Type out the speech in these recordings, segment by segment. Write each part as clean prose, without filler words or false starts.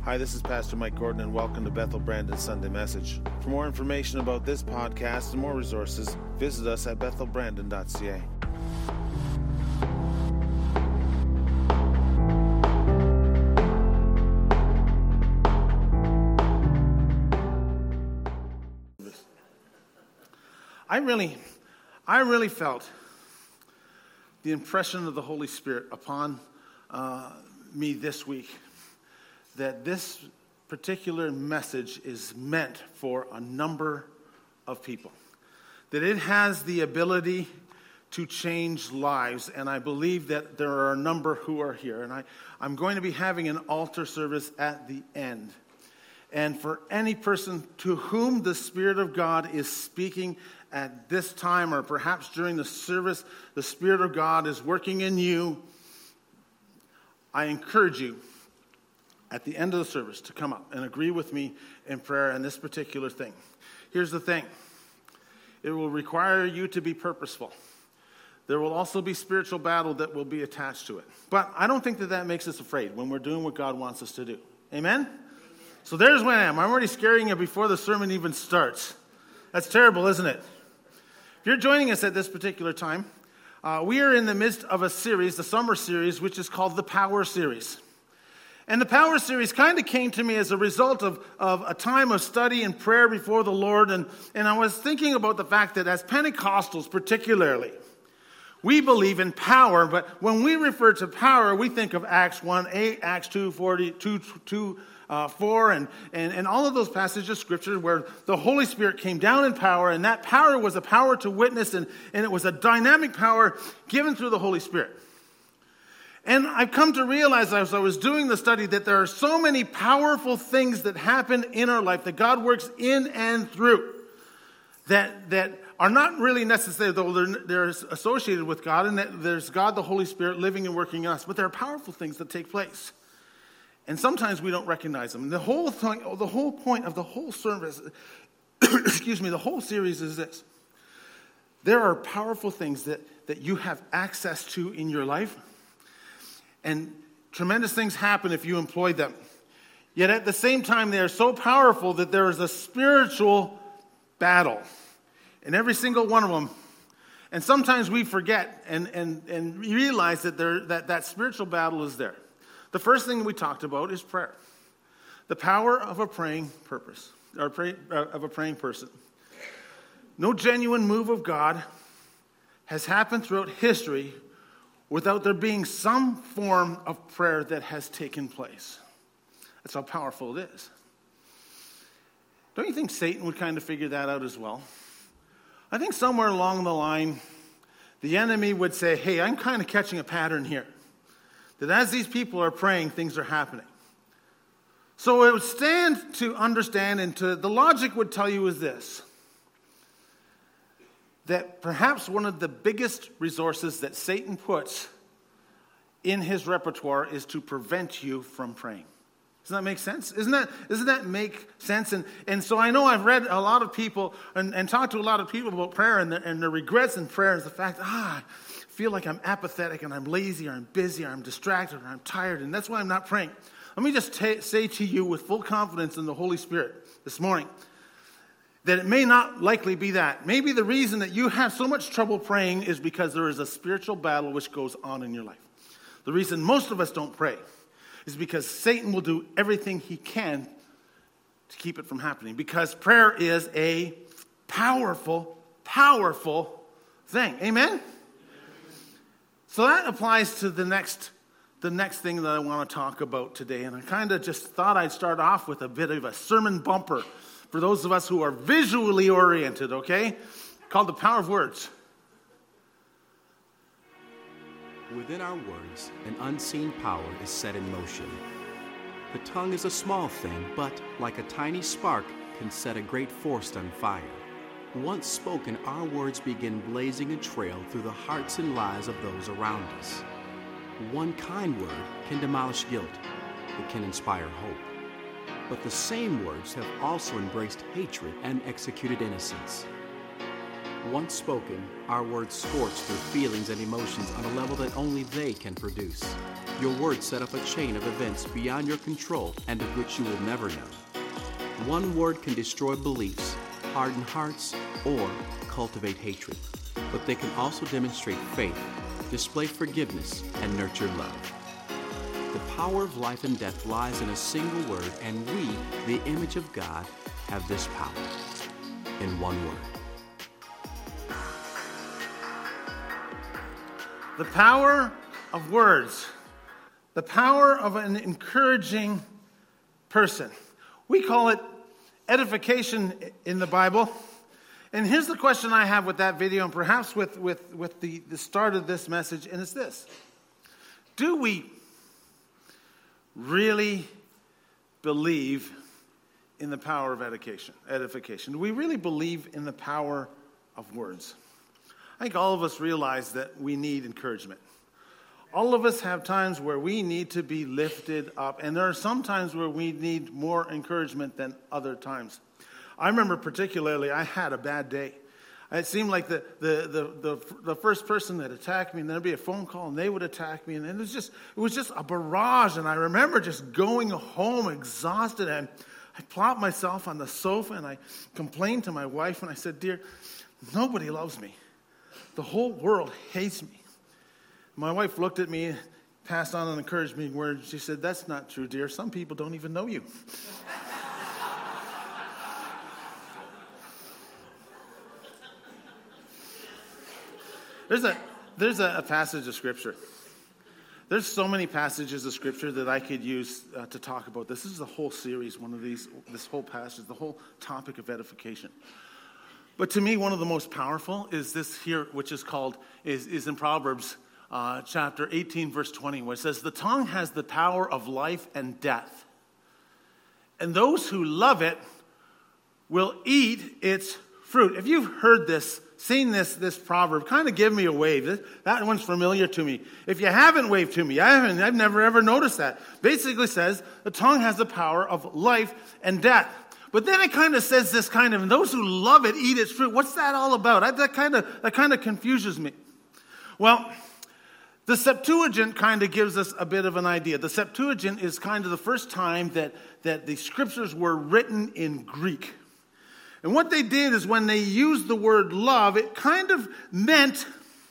Hi, this is Pastor Mike Gordon, and welcome to Bethel Brandon Sunday Message. For more information about this podcast and more resources, visit us at bethelbrandon.ca. I really felt the impression of the Holy Spirit upon me this week, that this particular message is meant for a number of people, that it has the ability to change lives, and I believe that there are a number who are here, and I'm going to be having an altar service at the end. And for any person to whom the Spirit of God is speaking at this time, or perhaps during the service, the Spirit of God is working in you, I encourage you at the end of the service to come up and agree with me in prayer on this particular thing. Here's the thing. It will require you to be purposeful. There will also be spiritual battle that will be attached to it. But I don't think that makes us afraid when we're doing what God wants us to do. Amen? So there's where I am. I'm already scaring you before the sermon even starts. That's terrible, isn't it? If you're joining us at this particular time, we are in the midst of a series, the summer series, which is called the Power Series. And the Power Series kind of came to me as a result of a time of study and prayer before the Lord. And I was thinking about the fact that as Pentecostals particularly, we believe in power. But when we refer to power, we think of Acts 1:8, Acts 2:4, and all of those passages of Scripture where the Holy Spirit came down in power. And that power was a power to witness. And it was a dynamic power given through the Holy Spirit. And I've come to realize as I was doing the study that there are so many powerful things that happen in our life that God works in and through that are not really necessary, though they're associated with God, and that there's God, the Holy Spirit, living and working in us. But there are powerful things that take place. And sometimes we don't recognize them. And the whole point of the whole service, the whole series is this. There are powerful things that you have access to in your life. And tremendous things happen if you employ them. Yet at the same time, they are so powerful that there is a spiritual battle in every single one of them. And sometimes we forget and realize that that spiritual battle is there. The first thing we talked about is prayer. The power of a praying purpose, of a praying person. No genuine move of God has happened throughout history without there being some form of prayer that has taken place. That's how powerful it is. Don't you think Satan would kind of figure that out as well? I think somewhere along the line, the enemy would say, hey, I'm kind of catching a pattern here. That as these people are praying, things are happening. So it would stand to understand, and the logic would tell you is this. That perhaps one of the biggest resources that Satan puts in his repertoire is to prevent you from praying. Doesn't that make sense? Doesn't that make sense? And so I know I've read a lot of people and talked to a lot of people about prayer and their regrets in prayer is the fact, I feel like I'm apathetic and I'm lazy or I'm busy or I'm distracted or I'm tired and that's why I'm not praying. Let me just say to you with full confidence in the Holy Spirit this morning, that it may not likely be that. Maybe the reason that you have so much trouble praying is because there is a spiritual battle which goes on in your life. The reason most of us don't pray is because Satan will do everything he can to keep it from happening. Because prayer is a powerful, powerful thing. Amen? So that applies to the next thing that I want to talk about today. And I kind of just thought I'd start off with a bit of a sermon bumper for those of us who are visually oriented, okay? Called the power of words. Within our words, an unseen power is set in motion. The tongue is a small thing, but like a tiny spark, can set a great forest on fire. Once spoken, our words begin blazing a trail through the hearts and lives of those around us. One kind word can demolish guilt. It can inspire hope. But the same words have also embraced hatred and executed innocence. Once spoken, our words scorch through feelings and emotions on a level that only they can produce. Your words set up a chain of events beyond your control and of which you will never know. One word can destroy beliefs, harden hearts, or cultivate hatred. But they can also demonstrate faith, display forgiveness, and nurture love. The power of life and death lies in a single word, and we, the image of God, have this power in one word. The power of words. The power of an encouraging person. We call it edification in the Bible. And here's the question I have with that video, and perhaps with the start of this message, and it's this. Do we really believe in the power of edification? Do we really believe in the power of words? I think all of us realize that we need encouragement. All of us have times where we need to be lifted up, and there are some times where we need more encouragement than other times. I remember particularly, I had a bad day. It seemed like the first person that attacked me, and there'd be a phone call, and they would attack me, and it was just a barrage. And I remember just going home exhausted, and I plopped myself on the sofa, and I complained to my wife, and I said, "Dear, nobody loves me. The whole world hates me." My wife looked at me, passed on an encouraging word. She said, "That's not true, dear. Some people don't even know you." There's a passage of Scripture. There's so many passages of Scripture that I could use to talk about this. This is the whole series, this whole passage, the whole topic of edification. But to me, one of the most powerful is this here, which is in Proverbs chapter 18, verse 20, where it says, "The tongue has the power of life and death, and those who love it will eat its fruit." If you've heard this, seen this proverb, kind of give me a wave. That one's familiar to me. If you haven't, waved to me. I've never ever noticed that. Basically says the tongue has the power of life and death. But then it kind of says this and those who love it eat its fruit. What's that all about? That kind of confuses me. Well, the Septuagint kind of gives us a bit of an idea. The Septuagint is kind of the first time that the scriptures were written in Greek. And what they did is when they used the word love, it kind of meant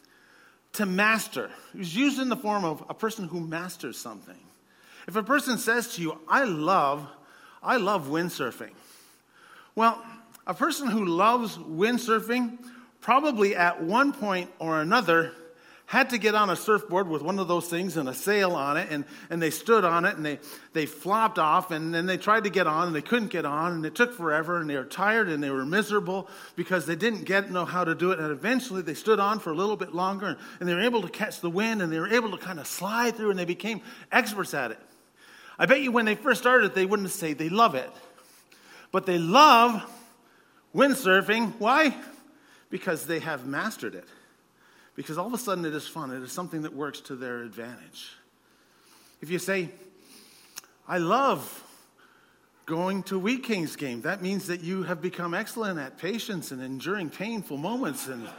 to master. It was used in the form of a person who masters something. If a person says to you, I love windsurfing. Well, a person who loves windsurfing probably at one point or another had to get on a surfboard with one of those things and a sail on it, and they stood on it, and they flopped off, and then they tried to get on, and they couldn't get on, and it took forever, and they were tired, and they were miserable because they didn't know how to do it, and eventually they stood on for a little bit longer, and they were able to catch the wind, and they were able to kind of slide through, and they became experts at it. I bet you when they first started, they wouldn't say they love it, but they love windsurfing. Why? Because they have mastered it. Because all of a sudden it is fun. It is something that works to their advantage. If you say, I love going to Wheat Kings game, that means that you have become excellent at patience and enduring painful moments. And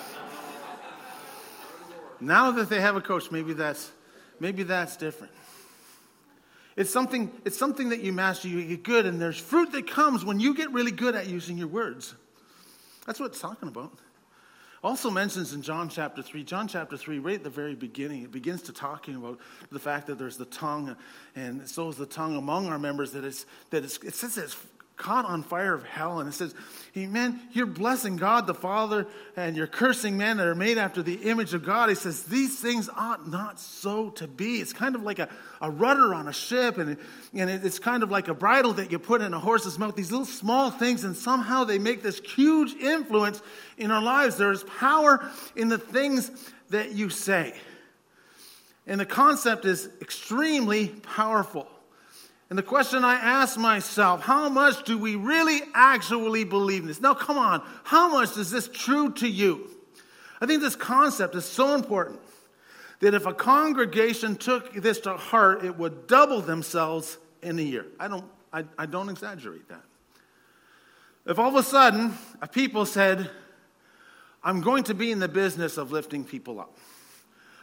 now that they have a coach, maybe that's different. It's something that you master, you get good, and there's fruit that comes when you get really good at using your words. That's what it's talking about. Also mentions in John chapter 3, right at the very beginning, it begins to talking about the fact that there's the tongue, and so is the tongue among our members, it says it's caught on fire of hell, and it says, hey, man, you're blessing God the Father, and you're cursing men that are made after the image of God. He says, these things ought not so to be. It's kind of like a rudder on a ship, and it's kind of like a bridle that you put in a horse's mouth. These little small things, and somehow they make this huge influence in our lives. There is power in the things that you say. And the concept is extremely powerful. And the question I ask myself, how much do we really actually believe in this? Now, come on, how much is this true to you? I think this concept is so important that if a congregation took this to heart, it would double themselves in a year. I don't exaggerate that. If all of a sudden a people said, I'm going to be in the business of lifting people up.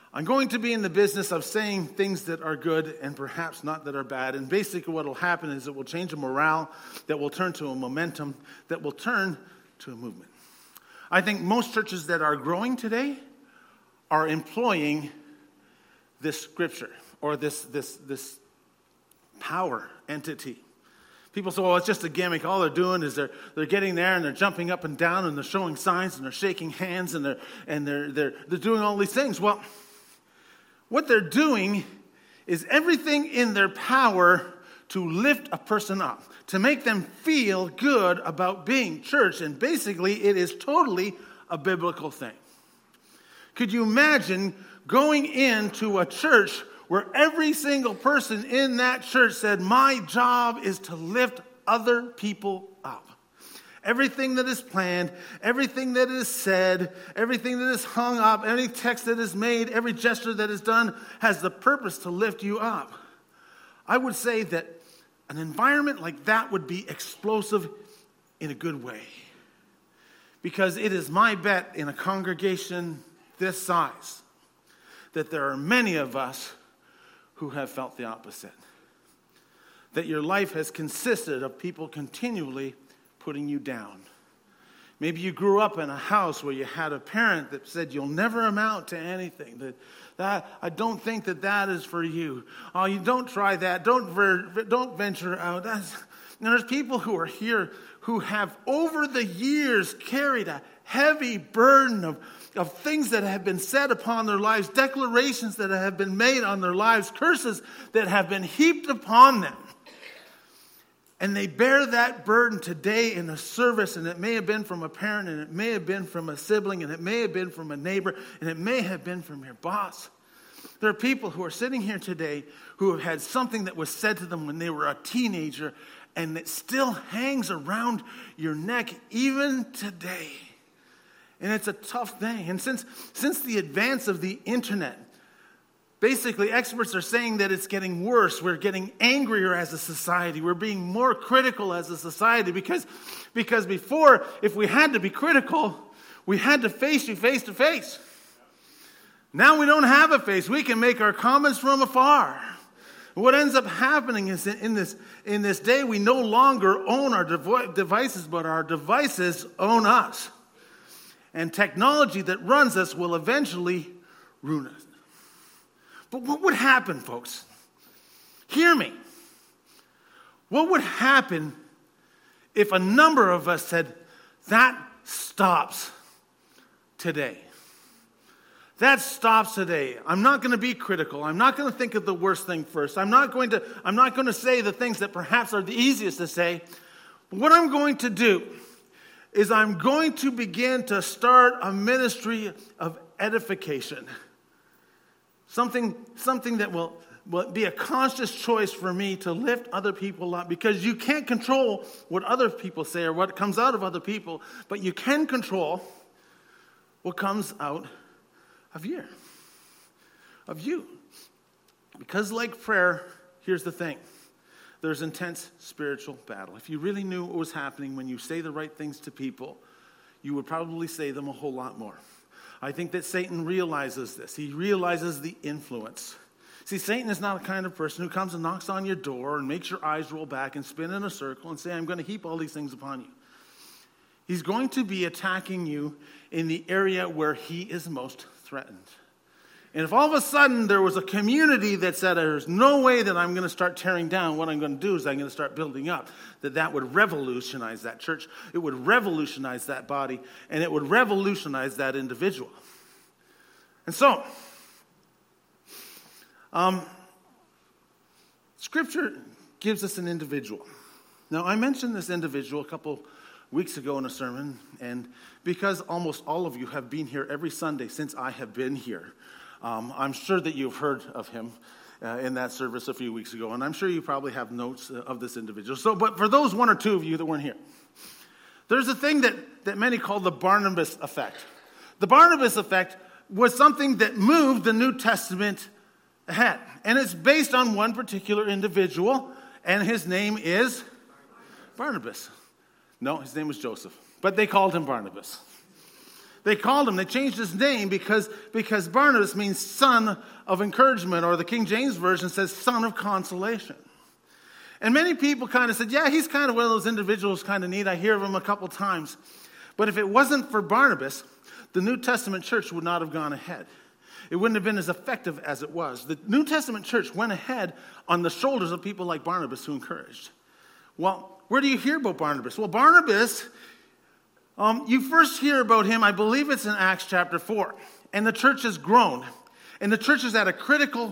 I'm going to be in the business of saying things that are good and perhaps not that are bad. And basically what will happen is it will change a morale that will turn to a momentum that will turn to a movement. I think most churches that are growing today are employing this scripture or this power entity. People say, well, it's just a gimmick. All they're doing is they're getting there and they're jumping up and down and they're showing signs and they're shaking hands and they're doing all these things. Well, what they're doing is everything in their power to lift a person up, to make them feel good about being church. And basically, it is totally a biblical thing. Could you imagine going into a church where every single person in that church said, my job is to lift other people up? Everything that is planned, everything that is said, everything that is hung up, every text that is made, every gesture that is done has the purpose to lift you up. I would say that an environment like that would be explosive in a good way. Because it is my bet in a congregation this size that there are many of us who have felt the opposite. That your life has consisted of people continually putting you down. Maybe you grew up in a house where you had a parent that said you'll never amount to anything. That I don't think that is for you. Oh, you don't try that. Don't venture out. There's people who are here who have over the years carried a heavy burden of things that have been said upon their lives, declarations that have been made on their lives, curses that have been heaped upon them. And they bear that burden today in a service, and it may have been from a parent, and it may have been from a sibling, and it may have been from a neighbor, and it may have been from your boss. There are people who are sitting here today who have had something that was said to them when they were a teenager, and it still hangs around your neck even today. And it's a tough thing. And since the advance of the internet, basically, experts are saying that it's getting worse. We're getting angrier as a society. We're being more critical as a society because before, if we had to be critical, we had to face you face to face. Now we don't have a face. We can make our comments from afar. What ends up happening is in this day, we no longer own our devices, but our devices own us. And technology that runs us will eventually ruin us. But what would happen, folks? Hear me. What would happen if a number of us said, that stops today? That stops today. I'm not going to be critical. I'm not going to think of the worst thing first. I'm not going to say the things that perhaps are the easiest to say. But what I'm going to do is I'm going to begin to start a ministry of edification. Something that will be a conscious choice for me to lift other people up, because you can't control what other people say or what comes out of other people, but you can control what comes out of you. Because like prayer, here's the thing. There's intense spiritual battle. If you really knew what was happening when you say the right things to people, you would probably say them a whole lot more. I think that Satan realizes this. He realizes the influence. See, Satan is not a kind of person who comes and knocks on your door and makes your eyes roll back and spin in a circle and say, I'm going to heap all these things upon you. He's going to be attacking you in the area where he is most threatened. And if all of a sudden there was a community that said, there's no way that I'm going to start tearing down, what I'm going to do is I'm going to start building up, that would revolutionize that church. It would revolutionize that body, and it would revolutionize that individual. And so, Scripture gives us an individual. Now, I mentioned this individual a couple weeks ago in a sermon, and because almost all of you have been here every Sunday since I have been here, I'm sure that you've heard of him in that service a few weeks ago, and I'm sure you probably have notes of this individual. But for those one or two of you that weren't here, there's a thing that many call the Barnabas effect. The Barnabas effect was something that moved the New Testament ahead, and it's based on one particular individual, and his name is Barnabas. No, his name was Joseph, but they called him Barnabas. They called him, they changed his name because Barnabas means son of encouragement, or the King James Version says son of consolation. And many people kind of said, yeah, he's kind of one of those individuals kind of neat. I hear of him a couple times. But if it wasn't for Barnabas, the New Testament church would not have gone ahead. It wouldn't have been as effective as it was. The New Testament church went ahead on the shoulders of people like Barnabas who encouraged. Well, where do you hear about Barnabas? Well, Barnabas, you first hear about him, I believe it's in Acts chapter 4. And the church has grown. And the church is at a critical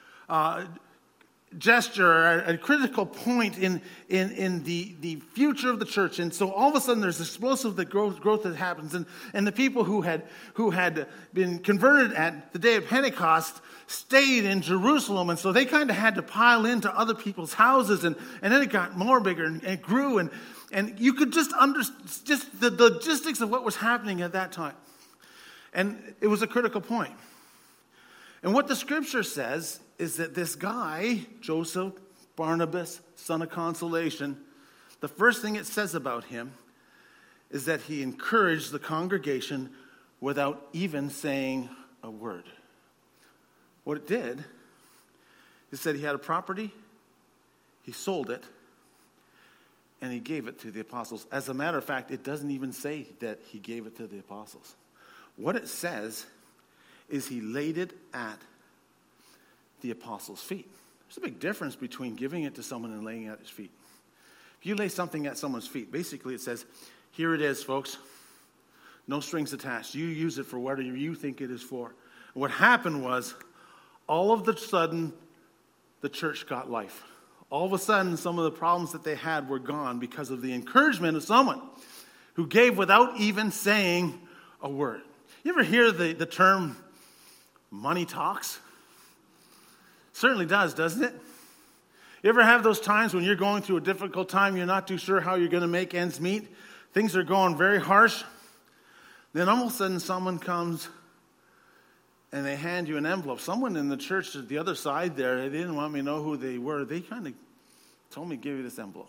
gesture, a critical point in the future of the church. And so all of a sudden there's explosive growth that happens. And the people who had been converted at the day of Pentecost stayed in Jerusalem. And so they kind of had to pile into other people's houses. And then it got more bigger and it grew. And you could just understand just the logistics of what was happening at that time. And it was a critical point. And what the scripture says is that this guy, Joseph, Barnabas, son of consolation, the first thing it says about him is that he encouraged the congregation without even saying a word. What it did is that he had a property, he sold it, and he gave it to the apostles. As a matter of fact, it doesn't even say that he gave it to the apostles. What it says is he laid it at the apostles' feet. There's a big difference between giving it to someone and laying it at his feet. If you lay something at someone's feet, basically it says, here it is, folks. No strings attached. You use it for whatever you think it is for. And what happened was, all of a sudden, the church got life. All of a sudden, some of the problems that they had were gone because of the encouragement of someone who gave without even saying a word. You ever hear the term money talks? Certainly does, doesn't it? You ever have those times when you're going through a difficult time, you're not too sure how you're going to make ends meet, things are going very harsh, then all of a sudden someone comes and they hand you an envelope. Someone in the church at the other side there, they didn't want me to know who they were. They kind of told me to give you this envelope.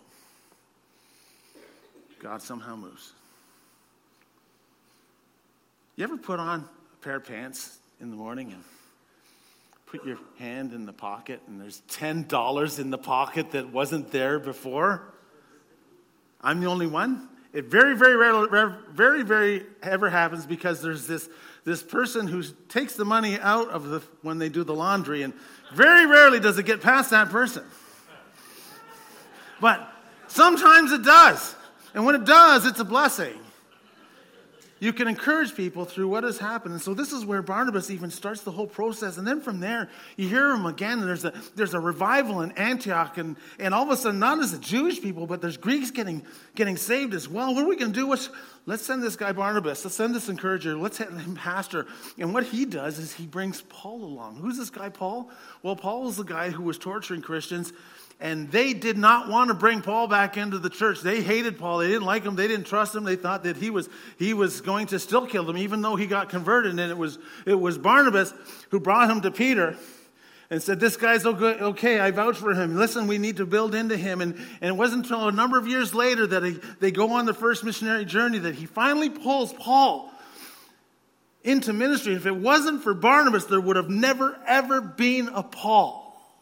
God somehow moves. You ever put on a pair of pants in the morning and put your hand in the pocket and there's $10 in the pocket that wasn't there before? I'm the only one. It very, very rarely ever happens because there's this person who takes the money out of when they do the laundry, and very rarely does it get past that person. But sometimes it does. And when it does, it's a blessing. You can encourage people through what has happened. And so this is where Barnabas even starts the whole process. And then from there, you hear him again, and there's a revival in Antioch. And all of a sudden, not as the Jewish people, but there's Greeks getting saved as well. What are we going to do? Let's send this guy Barnabas. Let's send this encourager. Let's have him pastor. And what he does is he brings Paul along. Who's this guy, Paul? Well, Paul was the guy who was torturing Christians. And they did not want to bring Paul back into the church. They hated Paul. They didn't like him. They didn't trust him. They thought that he was going to still kill them, even though he got converted. And it was Barnabas who brought him to Peter and said, this guy's okay, I vouch for him. Listen, we need to build into him. And it wasn't until a number of years later that they go on the first missionary journey that he finally pulls Paul into ministry. If it wasn't for Barnabas, there would have never, ever been a Paul.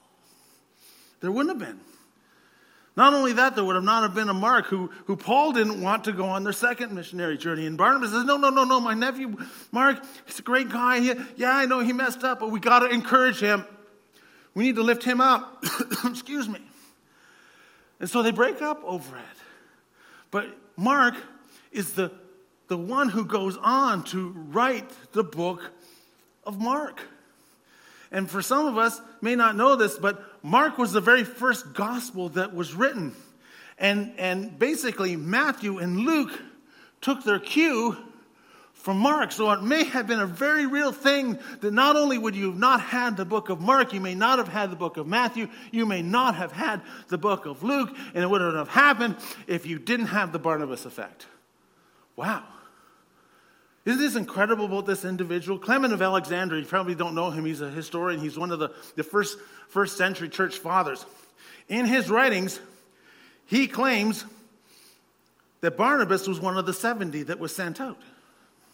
There wouldn't have been. Not only that, there would have not have been a Mark who Paul didn't want to go on their second missionary journey. And Barnabas says, no, my nephew Mark, he's a great guy. Yeah, I know he messed up, but we got to encourage him. We need to lift him up. Excuse me. And so they break up over it. But Mark is the one who goes on to write the book of Mark. And for some of us may not know this, but Mark was the very first gospel that was written. And basically Matthew and Luke took their cue from Mark. So it may have been a very real thing that not only would you have not had the book of Mark, you may not have had the book of Matthew, you may not have had the book of Luke, and it wouldn't have happened if you didn't have the Barnabas effect. Wow. Isn't this incredible about this individual? Clement of Alexandria, you probably don't know him. He's a historian. He's one of the first century church fathers. In his writings, he claims that Barnabas was one of the 70 that was sent out.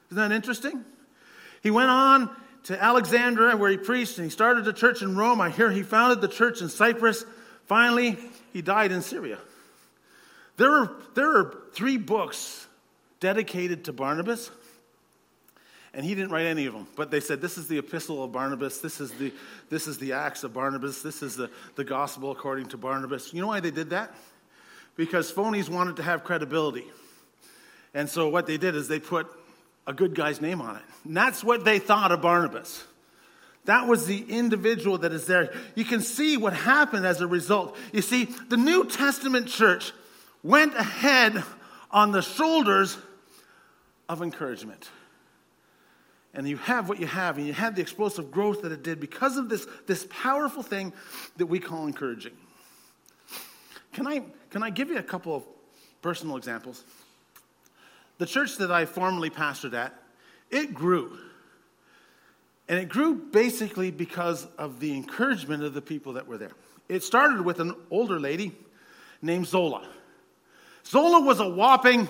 Isn't that interesting? He went on to Alexandria where he preached, and he started a church in Rome. I hear he founded the church in Cyprus. Finally, he died in Syria. There are 3 books dedicated to Barnabas, and he didn't write any of them. But they said, this is the Epistle of Barnabas, this is the Acts of Barnabas, this is the Gospel according to Barnabas. You know why they did that? Because phonies wanted to have credibility. And so what they did is they put a good guy's name on it. And that's what they thought of Barnabas. That was the individual that is there. You can see what happened as a result. You see, the New Testament church went ahead on the shoulders of encouragement. And you have what you have, and you had the explosive growth that it did because of this powerful thing that we call encouraging. Can I give you a couple of personal examples? The church that I formerly pastored at, it grew. And it grew basically because of the encouragement of the people that were there. It started with an older lady named Zola. Zola was a whopping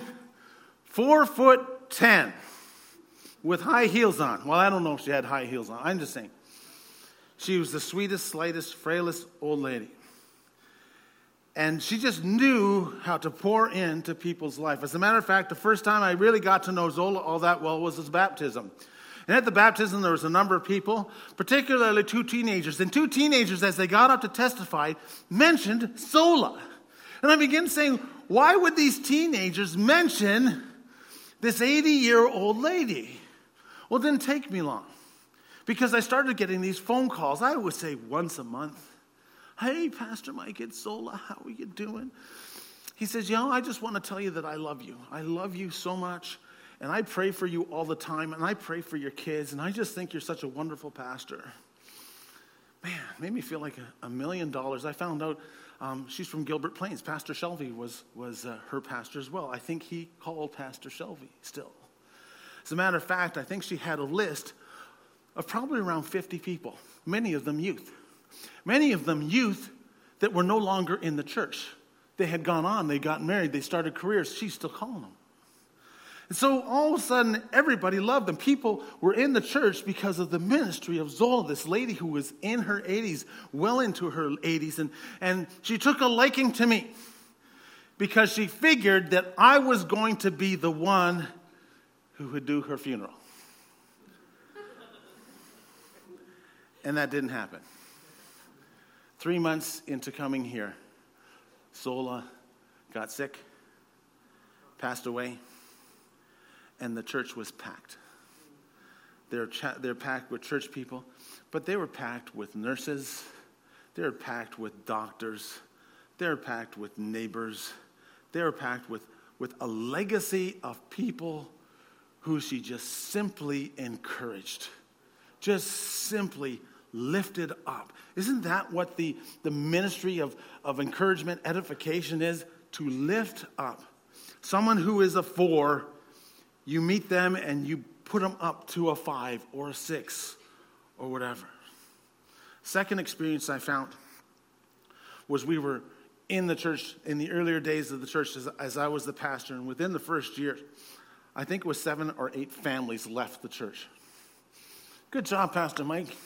4'10" with high heels on. Well, I don't know if she had high heels on. I'm just saying. She was the sweetest, slightest, frailest old lady. And she just knew how to pour into people's life. As a matter of fact, the first time I really got to know Zola all that well was his baptism. And at the baptism, there was a number of people, particularly 2 teenagers. And 2 teenagers, as they got up to testify, mentioned Zola. And I began saying, why would these teenagers mention this 80-year-old lady? Well, it didn't take me long. Because I started getting these phone calls. I would say once a month. Hey, Pastor Mike, it's Zola. How are you doing? He says, I just want to tell you that I love you. I love you so much. And I pray for you all the time. And I pray for your kids. And I just think you're such a wonderful pastor. Man, it made me feel like $1 million. I found out she's from Gilbert Plains. Pastor Shelby was her pastor as well. I think he called Pastor Shelby still. As a matter of fact, I think she had a list of probably around 50 people. Many of them youth. Many of them youth that were no longer in the church. They had gone on, they got married, they started careers. She's still calling them. And so all of a sudden, everybody loved them. People were in the church because of the ministry of Zola, this lady who was in her 80s, well into her 80s. And she took a liking to me because she figured that I was going to be the one who would do her funeral. And that didn't happen. 3 months into coming here, Zola got sick, passed away, and the church was packed. They're packed with church people, but they were packed with nurses, they were packed with doctors, they were packed with neighbors, they were packed with a legacy of people who she just simply encouraged, just simply lifted up. Isn't that what the ministry of encouragement, edification is? To lift up. Someone who is a 4, you meet them and you put them up to a 5 or a 6 or whatever. Second experience I found was we were in the church in the earlier days of the church as I was the pastor, and within the first year, I think it was 7 or 8 families left the church. Good job, Pastor Mike.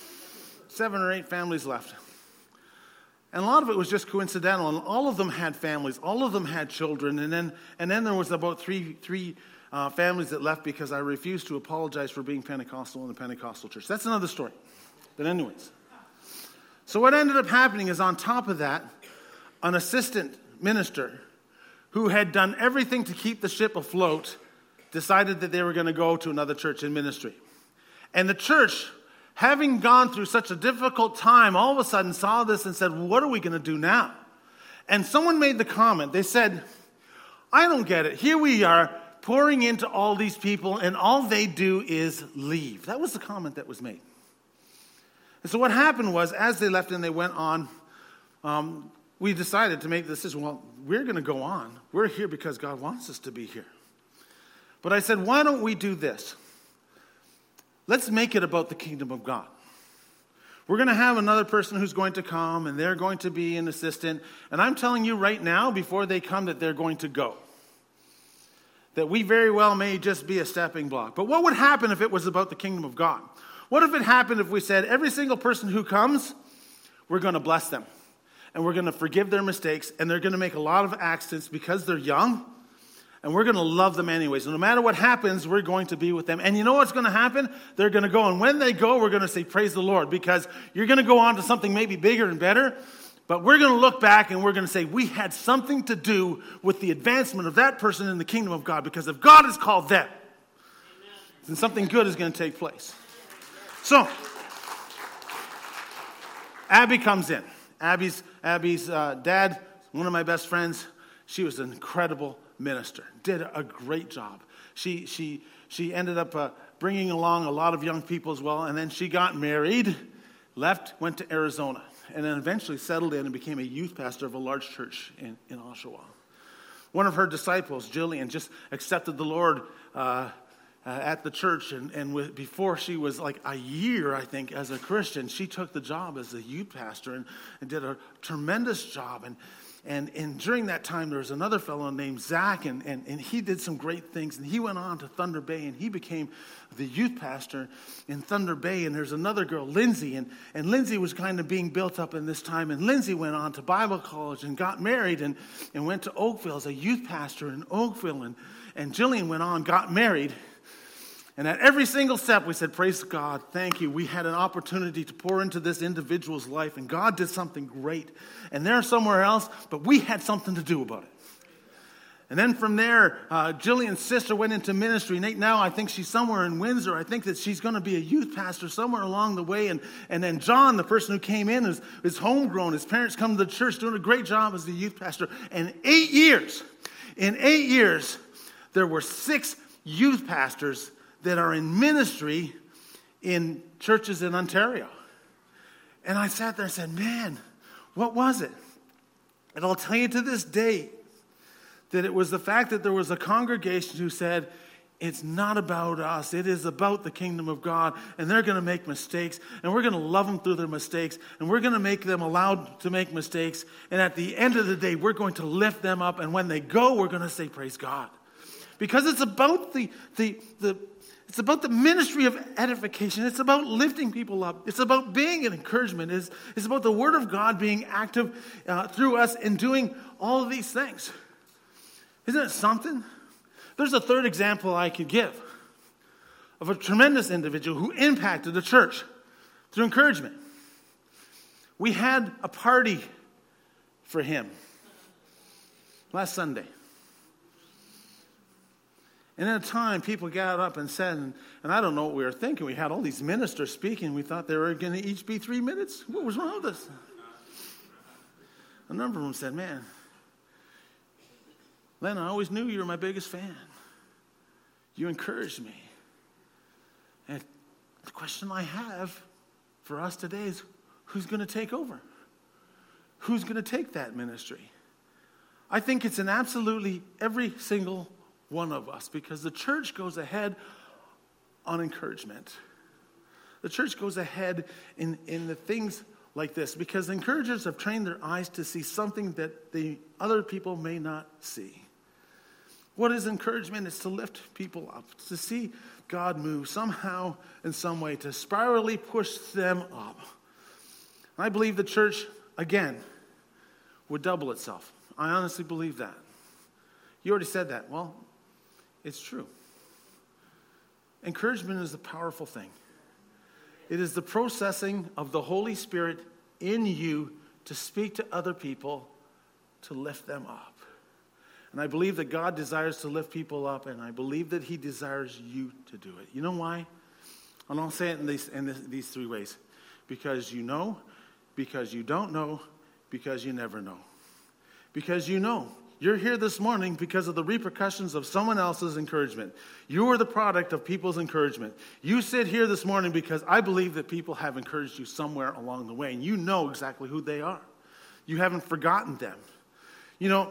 7 or 8 families left. And a lot of it was just coincidental. And all of them had families. All of them had children. And then there was about three families that left because I refused to apologize for being Pentecostal in the Pentecostal church. That's another story. But anyways. So what ended up happening is on top of that, an assistant minister who had done everything to keep the ship afloat decided that they were going to go to another church in ministry. And the church, having gone through such a difficult time, all of a sudden saw this and said, what are we going to do now? And someone made the comment. They said, I don't get it. Here we are pouring into all these people and all they do is leave. That was the comment that was made. And so what happened was, as they left and they went on, we decided to make the decision, well, we're going to go on. We're here because God wants us to be here. But I said, why don't we do this? Let's make it about the kingdom of God. We're going to have another person who's going to come, and they're going to be an assistant. And I'm telling you right now, before they come, that they're going to go. that we very well may just be a stepping block. But what would happen if it was about the kingdom of God? What if it happened if we said, every single person who comes, we're going to bless them, and we're going to forgive their mistakes, and they're going to make a lot of accidents because they're young, and we're going to love them anyways. And no matter what happens, we're going to be with them. And you know what's going to happen? They're going to go, and when they go, we're going to say, praise the Lord, because you're going to go on to something maybe bigger and better, but we're going to look back and we're going to say, we had something to do with the advancement of that person in the kingdom of God, because if God has called them, then something good is going to take place. So, Abby comes in. Abby's dad, one of my best friends. She was an incredible minister. Did a great job. She ended up bringing along a lot of young people as well. And then she got married, left, went to Arizona, and then eventually settled in and became a youth pastor of a large church in Oshawa. One of her disciples, Jillian, just accepted the Lord at the church, and before she was like a year, I think, as a Christian, she took the job as a youth pastor and did a tremendous job. And during that time, there was another fellow named Zach, and he did some great things. And he went on to Thunder Bay, and he became the youth pastor in Thunder Bay. And there's another girl, Lindsay, and Lindsay was kind of being built up in this time. And Lindsay went on to Bible college and got married and went to Oakville as a youth pastor in Oakville. And Jillian went on, got married. And at every single step, we said, praise God, thank you. We had an opportunity to pour into this individual's life, and God did something great. And they're somewhere else, but we had something to do about it. And then from there, Jillian's sister went into ministry. Now I think she's somewhere in Windsor. I think that she's going to be a youth pastor somewhere along the way. And then John, the person who came in, is homegrown. His parents come to the church, doing a great job as the youth pastor. And in 8 years, there were 6 youth pastors that are in ministry in churches in Ontario. And I sat there and said, man, what was it? And I'll tell you to this day that it was the fact that there was a congregation who said, it's not about us, it is about the kingdom of God, and they're going to make mistakes, and we're going to love them through their mistakes, and we're going to make them allowed to make mistakes, and at the end of the day, we're going to lift them up, and when they go, we're going to say, praise God. Because it's about it's about the ministry of edification. It's about lifting people up. It's about being an encouragement. It's about the Word of God being active through us and doing all of these things. Isn't it something? There's a third example I could give of a tremendous individual who impacted the church through encouragement. We had a party for him last Sunday. And at a time, people got up and said, and I don't know what we were thinking. We had all these ministers speaking. We thought they were going to each be 3 minutes. What was wrong with us? A number of them said, man, Len, I always knew you were my biggest fan. You encouraged me. And the question I have for us today is, who's going to take over? Who's going to take that ministry? I think it's in absolutely every single one of us, because the church goes ahead on encouragement. The church goes ahead in the things like this, because encouragers have trained their eyes to see something that the other people may not see. What is encouragement? It's to lift people up, to see God move somehow in some way, to spirally push them up. I believe the church, again, would double itself. I honestly believe that. You already said that. Well, it's true. Encouragement is a powerful thing. It is the processing of the Holy Spirit in you to speak to other people, to lift them up. And I believe that God desires to lift people up, and I believe that He desires you to do it. You know why? And I'll say it in these 3 ways. Because you know, because you don't know, because you never know. Because you know. You're here this morning because of the repercussions of someone else's encouragement. You are the product of people's encouragement. You sit here this morning because I believe that people have encouraged you somewhere along the way, and you know exactly who they are. You haven't forgotten them. You know,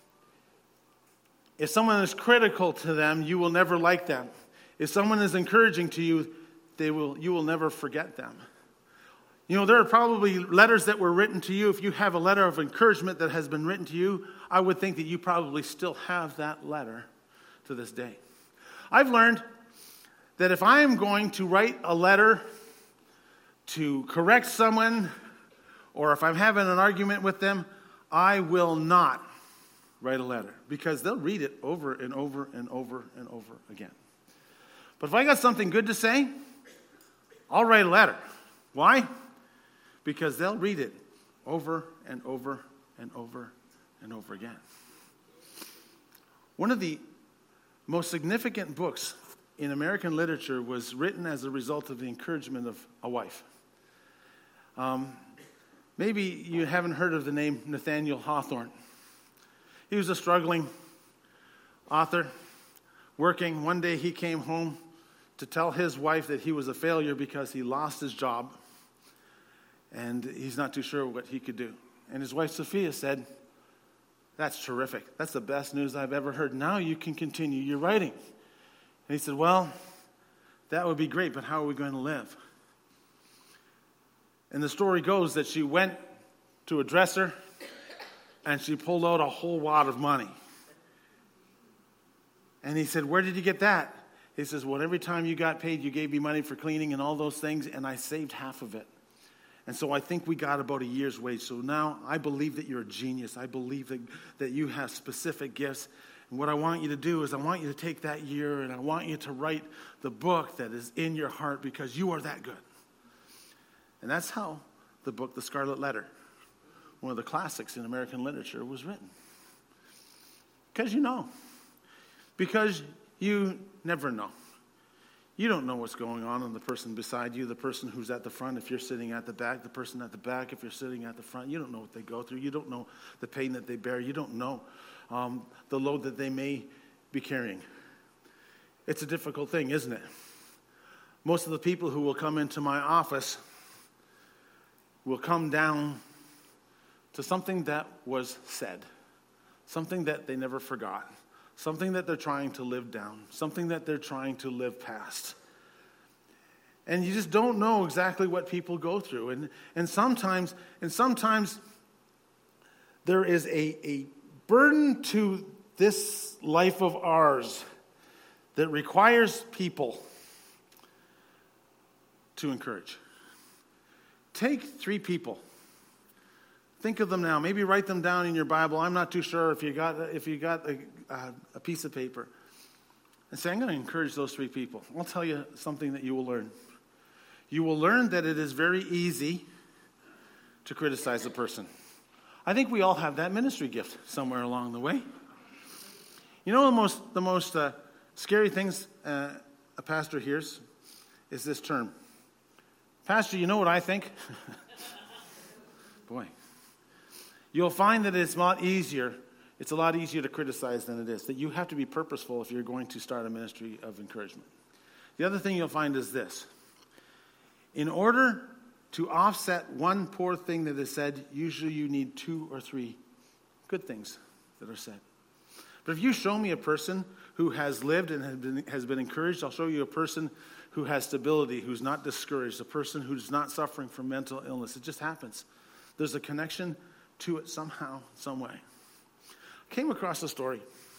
if someone is critical to them, you will never like them. If someone is encouraging to you, you will never forget them. You know, there are probably letters that were written to you. If you have a letter of encouragement that has been written to you, I would think that you probably still have that letter to this day. I've learned that if I am going to write a letter to correct someone, or if I'm having an argument with them, I will not write a letter, because they'll read it over and over and over and over again. But if I got something good to say, I'll write a letter. Why? Because they'll read it over and over and over and over again. One of the most significant books in American literature was written as a result of the encouragement of a wife. Maybe you haven't heard of the name Nathaniel Hawthorne. He was a struggling author, working. One day he came home to tell his wife that he was a failure because he lost his job, and he's not too sure what he could do. And his wife Sophia said, "That's terrific. That's the best news I've ever heard. Now you can continue your writing." And he said, "Well, that would be great, but how are we going to live?" And the story goes that she went to a dresser and she pulled out a whole wad of money. And he said, "Where did you get that?" He says, "Well, every time you got paid, you gave me money for cleaning and all those things, and I saved half of it. And so I think we got about a year's wage. So now I believe that you're a genius. I believe that you have specific gifts. And what I want you to do is I want you to take that year and I want you to write the book that is in your heart because you are that good." And that's how the book, The Scarlet Letter, one of the classics in American literature, was written. Because you know. Because you never know. You don't know what's going on in the person beside you, the person who's at the front if you're sitting at the back, the person at the back if you're sitting at the front. You don't know what they go through. You don't know the pain that they bear. You don't know the load that they may be carrying. It's a difficult thing, isn't it? Most of the people who will come into my office will come down to something that was said, something that they never forgot, something that they're trying to live down, something that they're trying to live past. And you just don't know exactly what people go through. And sometimes there is a burden to this life of ours that requires people to encourage. Take 3 people. Think of them now. Maybe write them down in your Bible. I'm not too sure if you got a piece of paper. And say, I'm going to encourage those 3 people. I'll tell you something that you will learn. You will learn that it is very easy to criticize a person. I think we all have that ministry gift somewhere along the way. You know, the most scary things a pastor hears is this term. "Pastor, you know what I think?" Boy. You'll find that it's a lot easier to criticize than it is. That you have to be purposeful if you're going to start a ministry of encouragement. The other thing you'll find is this. In order to offset one poor thing that is said, usually you need 2 or 3 good things that are said. But if you show me a person who has lived and has been encouraged, I'll show you a person who has stability, who's not discouraged, a person who's not suffering from mental illness. It just happens. There's a connection to it somehow, some way. I came across a story.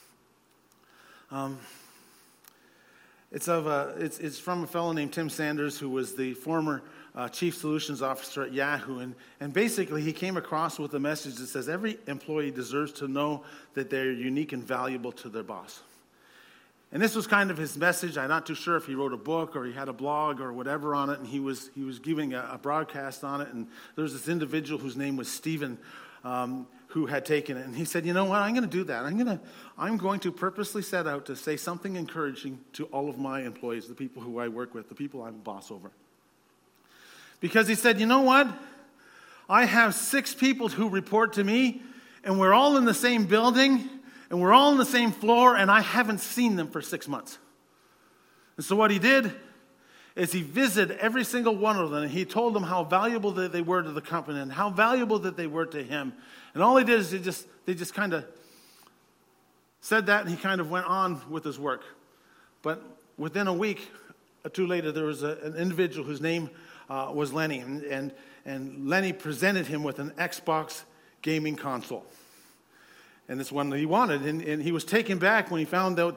It's from a fellow named Tim Sanders, who was the former chief solutions officer at Yahoo. And basically, he came across with a message that says every employee deserves to know that they're unique and valuable to their boss. And this was kind of his message. I'm not too sure if he wrote a book or he had a blog or whatever on it, and he was giving a broadcast on it. And there was this individual whose name was Stephen, who had taken it. And he said, "You know what? I'm going to do that. I'm going to purposely set out to say something encouraging to all of my employees, the people who I work with, the people I'm boss over." Because he said, "You know what? I have 6 people who report to me, and we're all in the same building, and we're all on the same floor, and I haven't seen them for 6 months." And so what he did is he visited every single one of them, and he told them how valuable that they were to the company and how valuable that they were to him. And all he did is they just kind of said that, and he kind of went on with his work. But within a week or 2 later, there was an individual whose name was Lenny, and Lenny presented him with an Xbox gaming console. And it's one that he wanted, and he was taken back when he found out that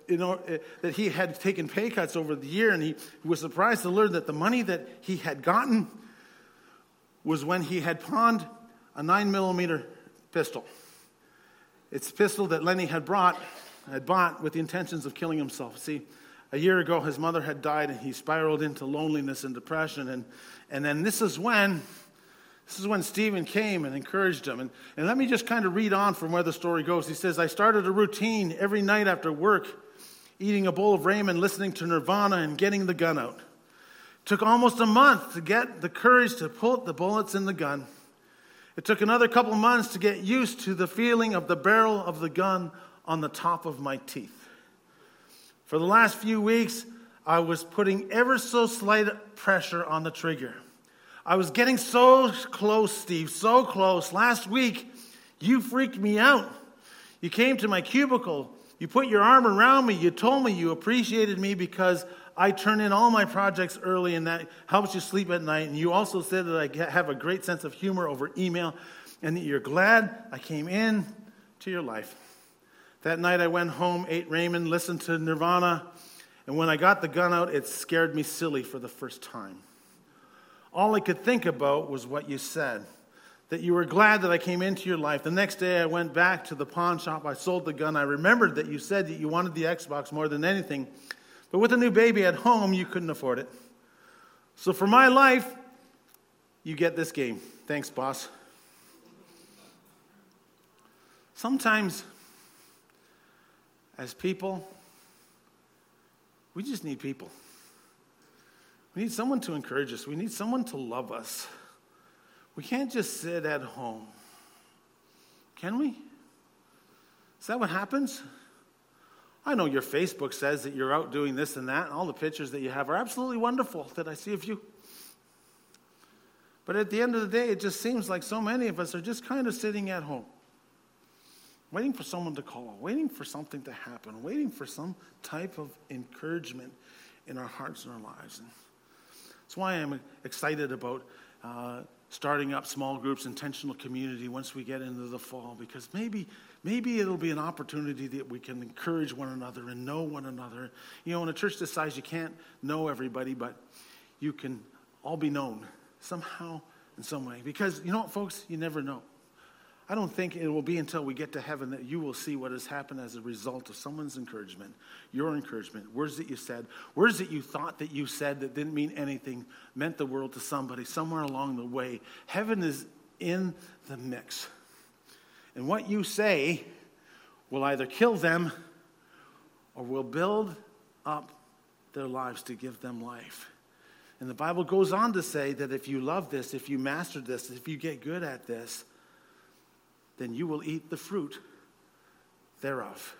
that he had taken pay cuts over the year, and he was surprised to learn that the money that he had gotten was when he had pawned a 9mm pistol. It's a pistol that Lenny had bought with the intentions of killing himself. See, a year ago his mother had died, and he spiraled into loneliness and depression, and then this is when Stephen came and encouraged him. And let me just kind of read on from where the story goes. He says, I started a routine every night after work, eating a bowl of ramen, listening to Nirvana, and getting the gun out. It took almost a month to get the courage to put the bullets in the gun. It took another couple months to get used to the feeling of the barrel of the gun on the top of my teeth. For the last few weeks, I was putting ever so slight pressure on the trigger. I was getting so close, Steve, so close. Last week, you freaked me out. You came to my cubicle. You put your arm around me. You told me you appreciated me because I turn in all my projects early, and that helps you sleep at night. And you also said that I have a great sense of humor over email, and that you're glad I came in to your life. That night I went home, ate ramen, listened to Nirvana, and when I got the gun out, it scared me silly for the first time. All I could think about was what you said, that you were glad that I came into your life. The next day I went back to the pawn shop. I sold the gun. I remembered that you said that you wanted the Xbox more than anything, but with a new baby at home, you couldn't afford it. So for my life, you get this game. Thanks, boss. Sometimes, as people, we just need people. We need someone to encourage us. We need someone to love us. We can't just sit at home. Can we? Is that what happens? I know your Facebook says that you're out doing this and that, and all the pictures that you have are absolutely wonderful that I see of you. But at the end of the day, it just seems like so many of us are just kind of sitting at home, waiting for someone to call, waiting for something to happen, waiting for some type of encouragement in our hearts and our lives. And that's why I'm excited about starting up small groups, intentional community once we get into the fall, because maybe it'll be an opportunity that we can encourage one another and know one another. You know, in a church this size, you can't know everybody, but you can all be known somehow in some way. Because, you know what, folks, you never know. I don't think it will be until we get to heaven that you will see what has happened as a result of someone's encouragement, your encouragement, words that you said, words that you thought that you said that didn't mean anything, meant the world to somebody somewhere along the way. Heaven is in the mix. And what you say will either kill them or will build up their lives to give them life. And the Bible goes on to say that if you love this, if you master this, if you get good at this, then you will eat the fruit thereof.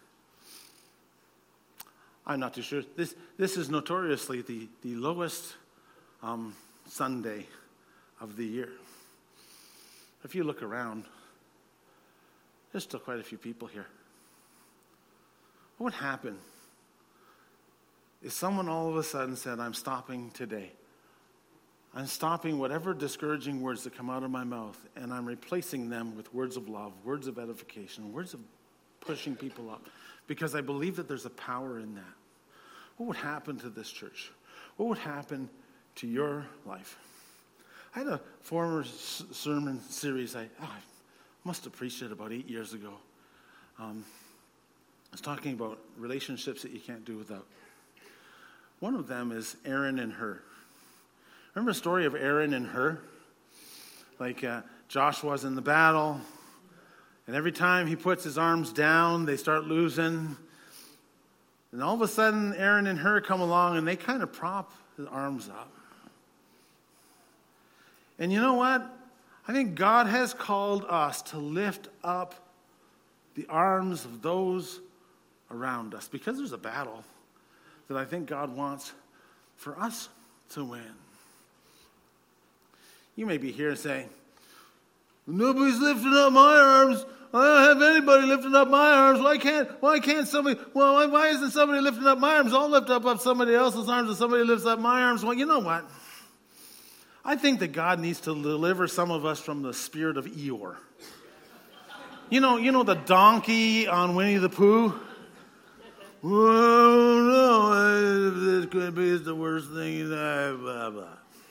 I'm not too sure. This is notoriously the lowest Sunday of the year. If you look around, there's still quite a few people here. What would happen if someone all of a sudden said, I'm stopping today. I'm stopping whatever discouraging words that come out of my mouth, and I'm replacing them with words of love, words of edification, words of pushing people up, because I believe that there's a power in that. What would happen to this church? What would happen to your life? I had a former sermon series I must have preached it about 8 years ago. I was talking about relationships that you can't do without. One of them is Aaron and Hur. Remember the story of Aaron and Hur? Like Joshua's in the battle, and every time he puts his arms down, they start losing. And all of a sudden, Aaron and Hur come along, and they kind of prop his arms up. And you know what? I think God has called us to lift up the arms of those around us, because there's a battle that I think God wants for us to win. You may be here and say, nobody's lifting up my arms. I don't have anybody lifting up my arms. Why can't somebody, why isn't somebody lifting up my arms? I'll lift up somebody else's arms and somebody lifts up my arms. Well, you know what? I think that God needs to deliver some of us from the spirit of Eeyore. You know the donkey on Winnie the Pooh? no, this could be the worst thing ever.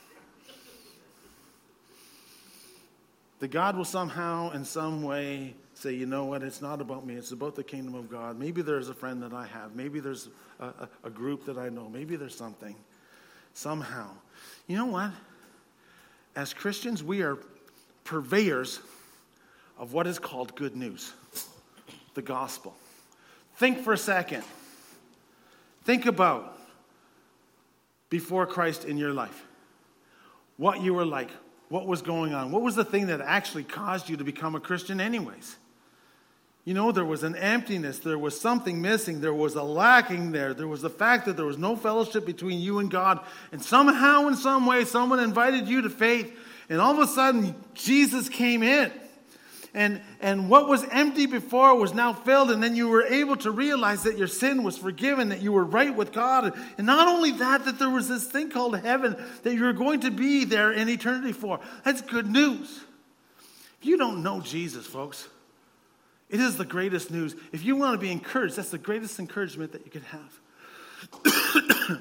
That God will somehow, in some way, say, you know what, it's not about me, it's about the kingdom of God. Maybe there's a friend that I have. Maybe there's a group that I know. Maybe there's something. Somehow. You know what? As Christians, we are purveyors of what is called good news. The gospel. Think for a second. Think about before Christ in your life. What you were like. What was going on. What was the thing that actually caused you to become a Christian anyways? You know, there was an emptiness. There was something missing. There was a lacking there. There was the fact that there was no fellowship between you and God. And somehow, in some way, someone invited you to faith. And all of a sudden, Jesus came in. And what was empty before was now filled. And then you were able to realize that your sin was forgiven, that you were right with God. And not only that, that there was this thing called heaven that you were going to be there in eternity for. That's good news. If you don't know Jesus, folks, it is the greatest news. If you want to be encouraged, that's the greatest encouragement that you could have.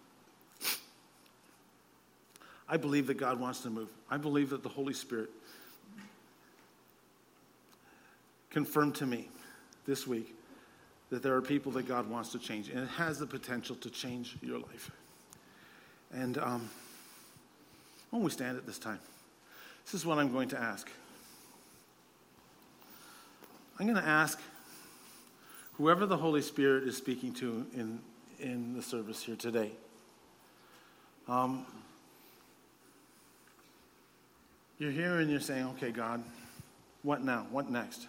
I believe that God wants to move. I believe that the Holy Spirit confirmed to me this week that there are people that God wants to change, and it has the potential to change your life. And when we stand at this time, this is what I'm going to ask. I'm going to ask whoever the Holy Spirit is speaking to in the service here today. You're here and you're saying, okay, God, what now? What next?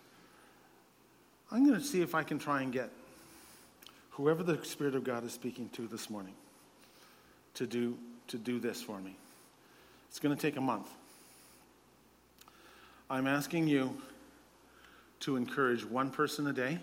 I'm going to see if I can try and get whoever the Spirit of God is speaking to this morning to do this for me. It's going to take a month. I'm asking you to encourage one person a day.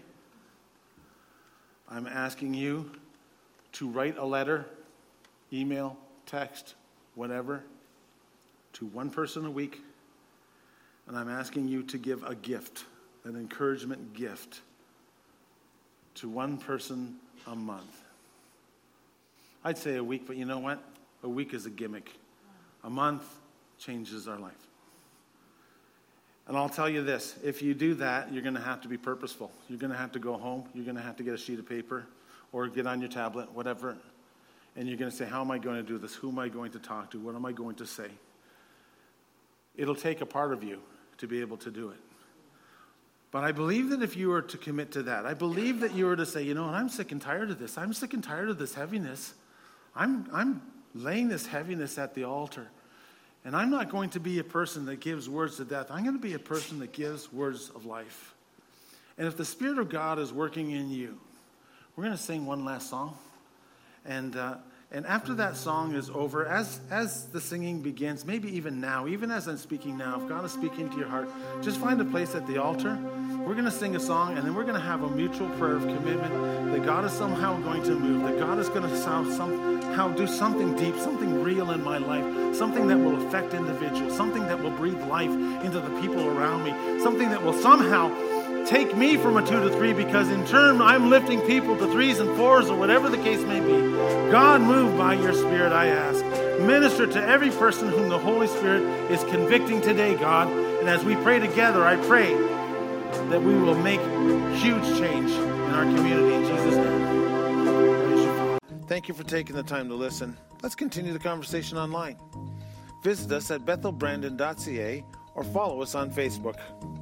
I'm asking you to write a letter, email, text, whatever, to one person a week. And I'm asking you to give a gift, an encouragement gift, to one person a month. I'd say a week, but you know what? A week is a gimmick. A month changes our life. And I'll tell you this, if you do that, you're going to have to be purposeful. You're going to have to go home. You're going to have to get a sheet of paper or get on your tablet, whatever. And you're going to say, how am I going to do this? Who am I going to talk to? What am I going to say? It'll take a part of you to be able to do it. But I believe that if you were to commit to that, I believe that you were to say, you know what, I'm sick and tired of this. I'm sick and tired of this heaviness. I'm laying this heaviness at the altar. And I'm not going to be a person that gives words to death. I'm going to be a person that gives words of life. And if the Spirit of God is working in you, we're going to sing one last song. And after that song is over, as the singing begins, maybe even now, even as I'm speaking now, if God is speaking to your heart, just find a place at the altar. We're going to sing a song, and then we're going to have a mutual prayer of commitment that God is somehow going to move, that God is going to somehow do something deep, something real in my life, something that will affect individuals, something that will breathe life into the people around me, something that will somehow take me from a 2 to 3, because in turn I'm lifting people to 3s and 4s or whatever the case may be. God, move by your Spirit, I ask. Minister to every person whom the Holy Spirit is convicting today, God. And as we pray together, I pray that we will make huge change in our community in Jesus' name. Thank you for taking the time to listen. Let's continue the conversation online. Visit us at bethelbrandon.ca or follow us on Facebook.